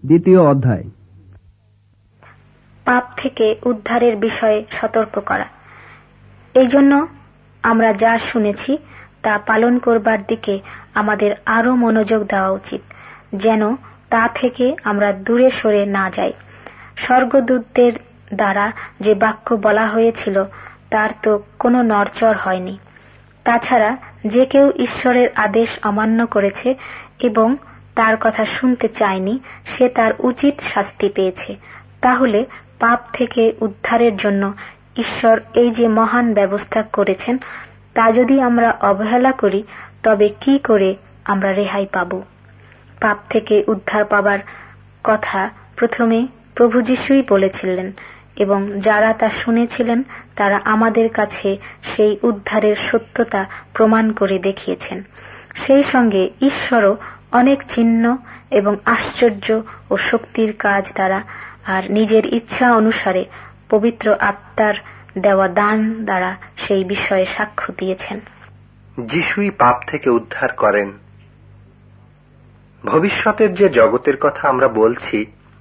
দ্বিতীয় অধ্যায়। পাপ থেকে উদ্ধারের বিষয়ে সতর্ক করা। এই জন্য আমরা যা শুনেছি তা পালন করবার দিকে আমাদের আরো মনোযোগ দেওয়া উচিত, যেন তা থেকে আমরা দূরে সরে না যাই। স্বর্গদূতদের দ্বারা যে বাক্য বলা হয়েছিল তার তো কোনো নড়চড় হয়নি। তাছাড়া যে কেউ ঈশ্বরের আদেশ অমান্য করেছে এবং তার কথা শুনতে চায়নি, সে তার উচিত শাস্তি পেয়েছে। তাহলে পাপ থেকে উদ্ধারের জন্য ঈশ্বর এই যে মহান ব্যবস্থা করেছেন, তা যদি আমরা অবহেলা করি, তবে কি করে আমরা রেহাই পাব? পাপ থেকে উদ্ধার পাবার কথা প্রথমে প্রভু যীশুই বলেছিলেন এবং যারা তা শুনেছিলেন তারা আমাদের কাছে সেই উদ্ধারের সত্যতা প্রমাণ করে দেখিয়েছেন। সেই সঙ্গে ঈশ্বরও অনেক চিহ্ন এবং আশ্চর্য ও শক্তির কাজ দ্বারা আর নিজের ইচ্ছা অনুসারে পবিত্র আত্মার দেওয়া দান দ্বারা সেই বিষয়ে সাক্ষ্য দিয়েছেন। যিশুই পাপ থেকে উদ্ধার করেন। ভবিষ্যতের যে জগতের কথা আমরা বলছি,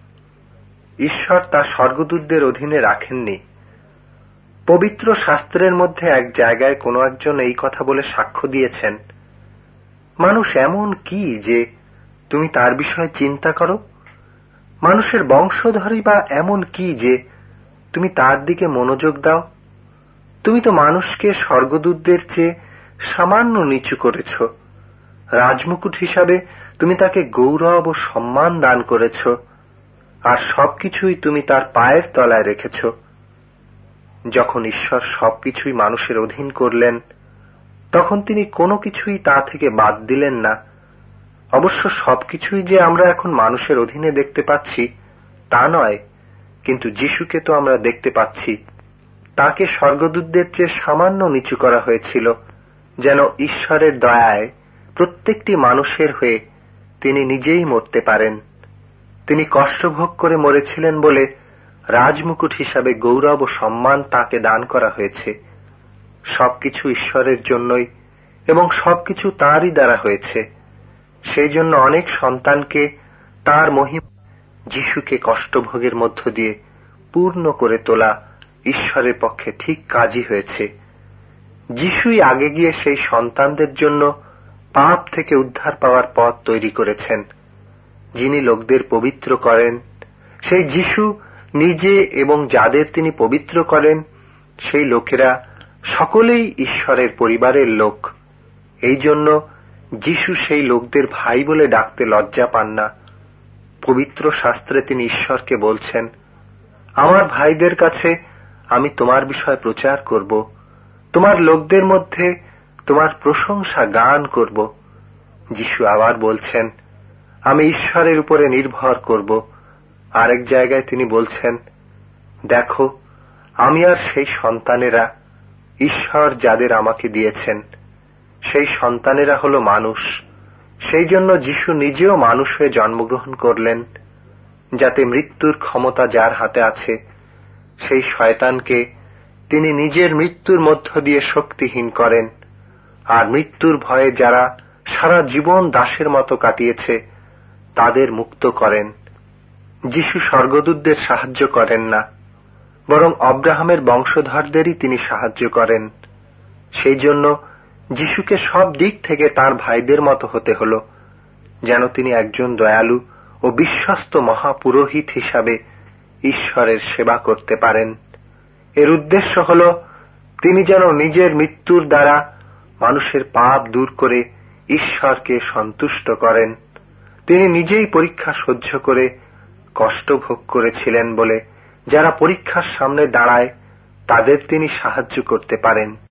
ঈশ্বর তা স্বর্গদূতদের অধীনে রাখেননি। পবিত্র শাস্ত্রের মধ্যে এক জায়গায় কোনো একজন এই কথা বলে সাক্ষ্য দিয়েছেন, মানুষ এমন কি যে তুমি তার বিষয়ে চিন্তা করো? মানুষের বংশধরই বা এমন কি যে তুমি তার দিকে মনোযোগ দাও? তুমি তো মানুষকে স্বর্গদূতদের চেয়ে সামান্য নিচু করেছ। রাজমুকুট হিসাবে তুমি তাকে গৌরব ও সম্মান দান করেছ, আর সবকিছুই তুমি তার পায়ের তলায় রেখেছ। যখন ঈশ্বর সবকিছুই মানুষের অধীন করলেন, তখন তিনি কোনো কিছুই তা থেকে বাদ দিলেন না। অবশ্য সবকিছুই যে আমরা এখন মানুষের অধীনে দেখতে পাচ্ছি তা নয়, কিন্তু যিশুকে তো আমরা দেখতে পাচ্ছি। তাকে স্বর্গদূতদের চেয়ে সামান্য নিচু করা হয়েছিল, যেন ঈশ্বরের দয়ায় প্রত্যেকটি মানুষের হয়ে তিনি নিজেই মরতে পারেন। তিনি কষ্টভোগ করে মরেছিলেন বলে রাজমুকুট হিসাবে গৌরব ও সম্মান তাকে দান করা হয়েছে। সবকিছু ঈশ্বরের জন্যই এবং সবকিছু তাঁরই দ্বারা হয়েছে। সেই জন্য অনেক সন্তানকে তাঁর মহিমা যিশুকে কষ্টভোগের মধ্য দিয়ে পূর্ণ করে তোলা ঈশ্বরের পক্ষে ঠিক কাজই হয়েছে। যিশুই আগে গিয়ে সেই সন্তানদের জন্য পাপ থেকে উদ্ধার পাওয়ার পথ তৈরি করেছেন। যিনি লোকদের পবিত্র করেন, সেই যিশু নিজে এবং যাদের তিনি পবিত্র করেন, সেই লোকেরা সকলেই ঈশ্বরের পরিবারের লোক। এই জন্য যিশু সেই লোকদের ভাই বলে ডাকতে লজ্জা পান না। পবিত্র শাস্ত্রে তিনি ঈশ্বরকে বলছেন, আমার ভাইদের কাছে আমি তোমার বিষয় প্রচার করব, তোমার লোকদের মধ্যে তোমার প্রশংসা গান করব। যিশু আবার বলছেন, আমি ঈশ্বরের উপরে নির্ভর করব। আরেক জায়গায় তিনি বলছেন, দেখো আমি আর সেই সন্তানেরা, ঈশ্বর যাদের আমাকে দিয়েছেন, সেই সন্তানেরা হলো মানুষ। সেই জন্য যিশু নিজেও মানুষ হয়ে জন্মগ্রহণ করলেন, যাতে মৃত্যুর ক্ষমতা যার হাতে আছে, সেই শয়তানকে তিনি নিজের মৃত্যুর মধ্য দিয়ে শক্তিহীন করেন, আর মৃত্যুর ভয়ে যারা সারা জীবন দাসের মতো কাটিয়েছে তাদের মুক্ত করেন। যিশু স্বর্গদূতদের সাহায্য করেন না, বরং অব্রাহামের বংশধরদেরই তিনি সাহায্য করেন। সেই জন্য যিশুকে সব দিক থেকে তার ভাইদের মতো হতে হল, যেন তিনি একজন দয়ালু ও বিশ্বস্ত মহাপুরোহিত হিসাবে ঈশ্বরের সেবা করতে পারেন। এর উদ্দেশ্য হল তিনি যেন নিজের মৃত্যুর দ্বারা মানুষের পাপ দূর করে ঈশ্বরকে সন্তুষ্ট করেন। তিনি নিজেই পরীক্ষা সহ্য করে কষ্ট ভোগ করেছিলেন বলে যারা পরীক্ষার সামনে দাঁড়ায় তাদের তিনি সাহায্য করতে পারেন।